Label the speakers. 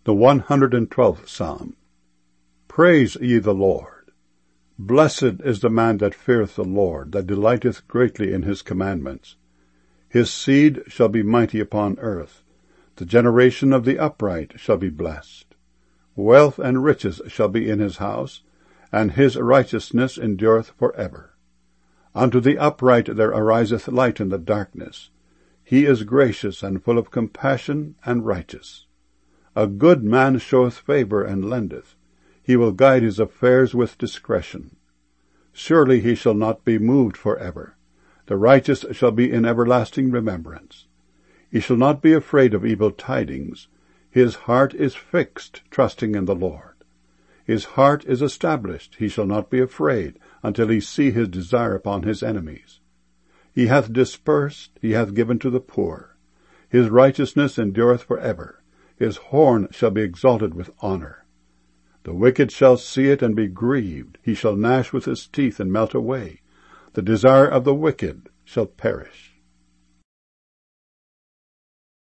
Speaker 1: The 112th Psalm. Praise ye the Lord. Blessed is the man that feareth the Lord, that delighteth greatly in his commandments. His seed shall be mighty upon earth. The generation of the upright shall be blessed. Wealth and riches shall be in his house, and his righteousness endureth for ever. Unto the upright there ariseth light in the darkness. He is gracious and full of compassion and righteous. A good man showeth favour and lendeth. He will guide his affairs with discretion. Surely he shall not be moved for ever. The righteous shall be in everlasting remembrance. He shall not be afraid of evil tidings. His heart is fixed, trusting in the Lord. His heart is established. He shall not be afraid until he see his desire upon his enemies. He hath dispersed, he hath given to the poor. His righteousness endureth for ever. His horn shall be exalted with honor. The wicked shall see it and be grieved. He shall gnash with his teeth and melt away. The desire of the wicked shall perish.